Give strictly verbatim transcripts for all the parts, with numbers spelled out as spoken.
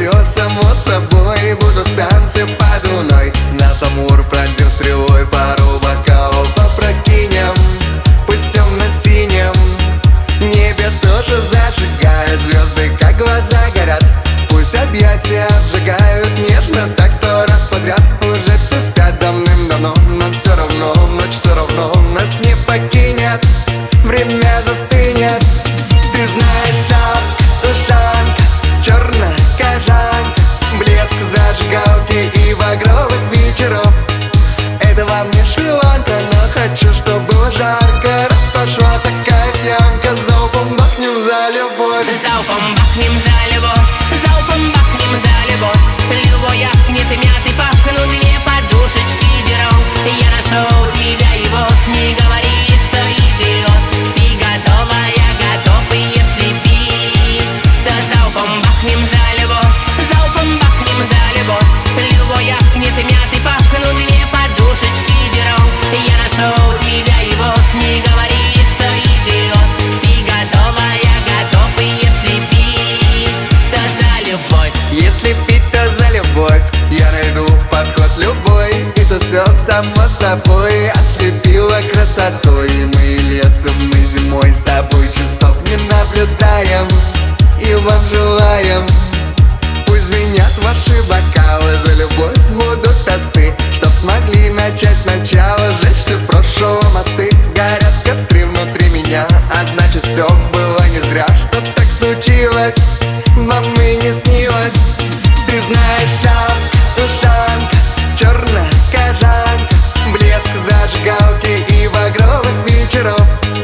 все само собой. Будут танцы под луной, нас Амур пронзил стрелой. Пару бокалов опрокинем, пусть в темно-синем небе тоже зажигают звезды, как глаза горят. Пусть объятия обжигают нежно, так сто раз подряд. Уже все спят давным-давно, но все равно, ночь все равно нас не покинет. Время застынет. Ты знаешь, шаг, ушанка, черная кожанка, блеск зажигалки и багровых вечеров. Это во мне Шри-Ланка, но хочу, чтоб было жарко. Раз пошла такая пьянка, залпом бахнем за любовь. Залпом бахнем за любовь, залпом бахнем за любовь. Любой ахнет и мятый пахнут две подушечки деров. Я нашел тебя и вот не говори, что идиот. Ты готова, я готов, и если пить, то залпом бахнем за любовь, залпом бахнем за любовь. Любой ахнет и мятый пахнут две подушечки деров. Я нашел тебя и вот не говори, что идиот. Ты готова, я готов, и если пить, то за любовь. Если пить, то за любовь. Я найду подход любой, и тут все само собой ослепило красотой. Мы летом, мы зимой с тобой часов не наблюдаем и вам желаем. Пусть звенят ваши бокалы, за любовь будут тосты, чтоб смогли начать сначала сжечь все прошлого мосты. Горят костры внутри меня, а значит все было не зря, что так случилось, вам и не снилось. Ты знаешь, шаг, ушанка, черная кожанка, блеск зажигалки и багровых вечеров.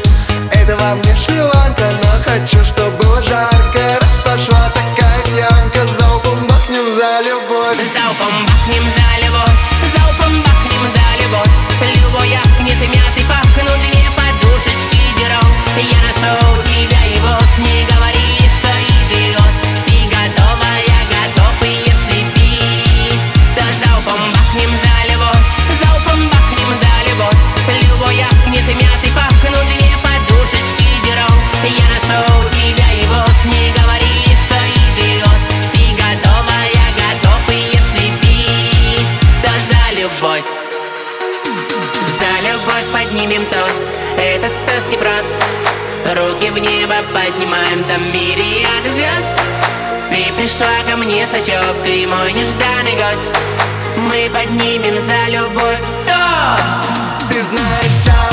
Это во мне Шри-Ланка, но хочу, чтоб было жарко. Раз пошла такая пьянка, залпом бахнем за любовь. Залпом бахнем за любовь, залпом бахнем за любовь. Любой ахнет и мятый пахнут две подушечки деров. Я нашел тебя и вот не говори, что идиот. Ты готова, я готов, и если пить, то залпом бахнем за любовь, залпом бахнем за любовь. Любой ахнет и мятый пахнут две подушечки деров. Я нашел тебя и вот не говори, что идиот. Ты готова, я готов, и если пить, то за любовь. За любовь поднимем тост, этот тост непрост. Руки в небо поднимаем, там мириады звезд. Ты пришла ко мне с ночевкой, мой нежданный гость. Мы поднимем за любовь тост. Ты знаешь,